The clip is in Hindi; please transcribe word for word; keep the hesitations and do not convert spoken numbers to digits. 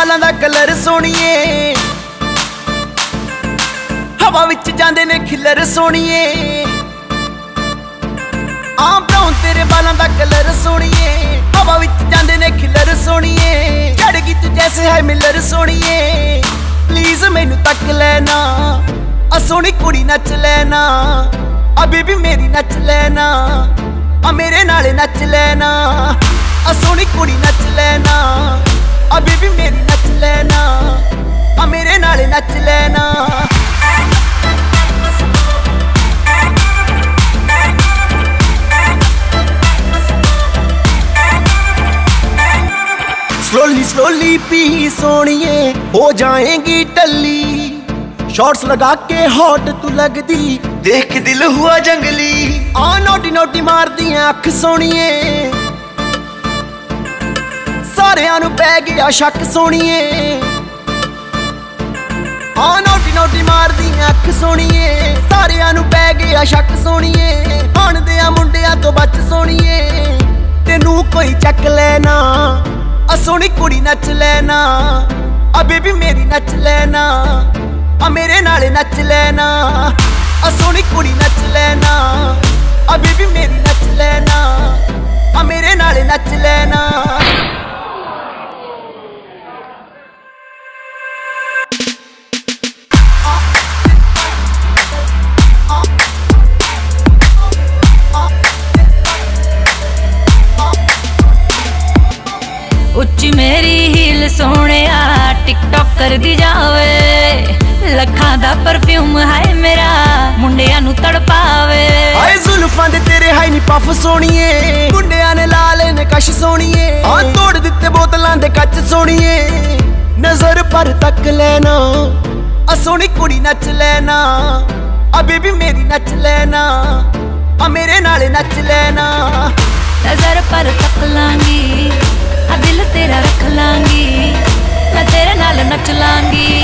बालां दा कलर सोहणीए, हवा विच जांदे ने खिलर सोहणीए। आ ब्राउन तेरे बालां दा कलर सोहणीए, हवा विच जांदे ने खिलर सोहणीए। चढ़ गई तू जैसे है मिलर सोहणीए, प्लीज मैनू तक लेना, आ सोहनी कुड़ी नच लेना, आ बेबी मेरी नच लेना, आ मेरे नाल नच लेना, आ सोहनी कुड़ी नच लेना, आ बेबी मेरी नच लेना, आ मेरे नाल नच लेना। स्लोली स्लोली पी सोनिए, हो जाएंगी टल्ली, शॉर्ट्स लगा के हॉट तू लगदी, देख दिल हुआ जंगली। आ नोटी नोटी मार दियां अख सोनिए, सारियां नू पै गया शक सोनिए। आ नोटी नोटी मार दियां अख सोनिए, सारियां नू पै गया शक सोनिए। हण दियां मुंडियां तो बच सोनिए, तेनू कोई चक लेना, आ सोहनी कुड़ी नच लेना, आ बेबी मेरी नच लेना, आ मेरे नाल नच लेना, आ सोहनी कुड़ी नच लेना, आ बेबी मेरी नच लेना, आ मेरे नाल नच लेना। उच्ची मेरी हील सोहणिया, टिकटॉक कर दी जावे, लखां दा परफ्यूम है मेरा, मुंडियां नू तड़पावे। हाय जुल्फां दे तेरे हाई नी पफ सोहणीए, मुंडियां ने ला ले ने कश सोहणीए। आ तोड़ दिते बोतलां दे कच सोहणीए, नजर पर तक लेना, आ सोहनी कुड़ी नच लेना, आ बेबी मेरी नच लेना, आ मेरे नाल नच लेना। नजर पर तक लांगी, आ दिल तेरा रख लांगी, मैं तेरे नाल नच लांगी।